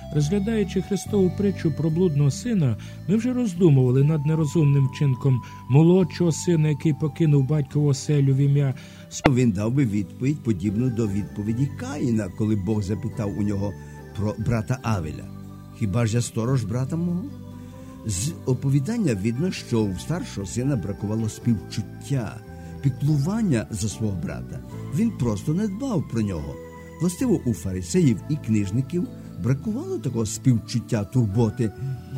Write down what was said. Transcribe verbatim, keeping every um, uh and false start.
Розглядаючи Христову притчу про блудного сина, ми вже роздумували над нерозумним вчинком молодшого сина, який покинув батькову оселю в ім'я. Він дав би відповідь, подібну до відповіді Каїна, коли Бог запитав у нього про брата Авеля. «Хіба ж я сторож брата мого?» З оповідання видно, що у старшого сина бракувало співчуття, піклування за свого брата. Він просто не дбав про нього. Властиво, у фарисеїв і книжників бракувало такого співчуття, турботи.